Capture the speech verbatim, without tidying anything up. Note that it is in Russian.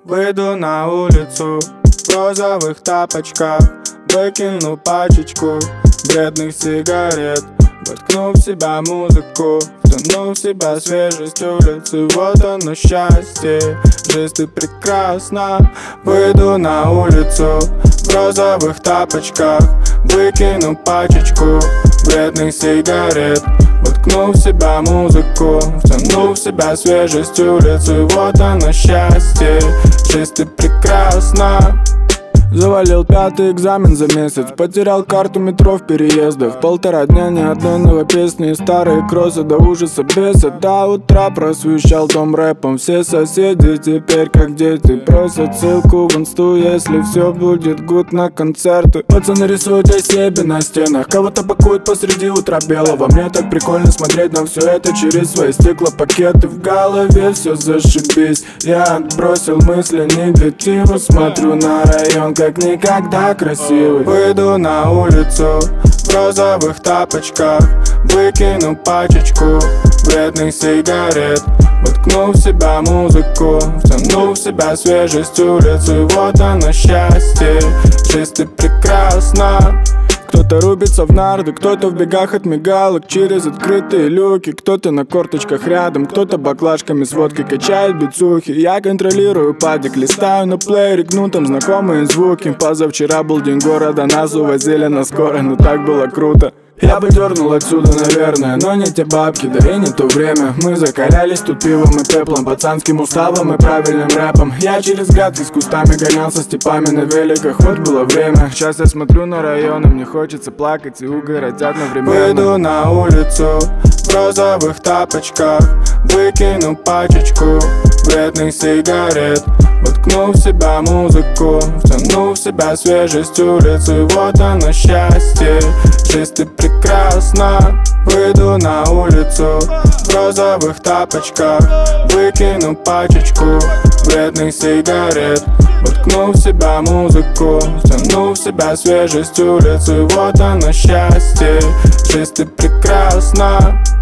Выйду на улицу в розовых тапочках, выкину пачечку вредных сигарет, воткну в себя музыку, втяну в себя свежесть улицы. Вот оно счастье, жизнь ты прекрасна. Выйду на улицу в розовых тапочках, выкину пачечку вредных сигарет, воткну в себя музыку, втяну в себя свежесть улицы. Вот оно счастье, жизнь ты прекрасна. Завалил пятый экзамен за месяц, потерял карту метро в переездах. Полтора дня ни одной новой песни, старые кроссы до ужаса бесят. До утра просвещал дом рэпом, все соседи теперь как дети просят ссылку в инсту, если все будет гуд на концерты. Пацаны рисуют о себе на стенах, кого-то пакуют посреди утра белого. Мне так прикольно смотреть на все это через свои стеклопакеты. В голове все зашибись, я отбросил мысли негатива, смотрю на район как никогда красивый. Выйду на улицу в розовых тапочках, выкину пачечку вредных сигарет, воткну в себя музыку, втяну в себя свежесть улицы. Вот оно счастье, жизнь ты прекрасна. Кто-то рубится в нарды, кто-то в бегах от мигалок через открытые люки, кто-то на корточках рядом, кто-то баклажками с водкой качает бицухи. Я контролирую падик, листаю на плеере гнутом знакомые звуки. Позавчера был день города, нас увозили на скорой, но так было круто. Я бы дернул отсюда, наверное, но не те бабки, да и не то время. Мы закалялись тут пивом и пеплом, пацанским уставом и правильным рэпом. Я через грядки с кустами гонялся с типами на великах, вот было время. Сейчас я смотрю на районы, мне хочется плакать и угорать одновременно. Выйду на улицу в розовых тапочках, выкину пачечку вредных сигарет, воткну в себя музыку, втяну в себя свежесть улицы. Вот оно счастье, жизнь ты прекрасна. Выйду на улицу в розовых тапочках, выкину пачечку вредных сигарет, воткну в себя музыку, втяну в себя свежесть улицы. Вот оно счастье, жизнь ты прекрасна.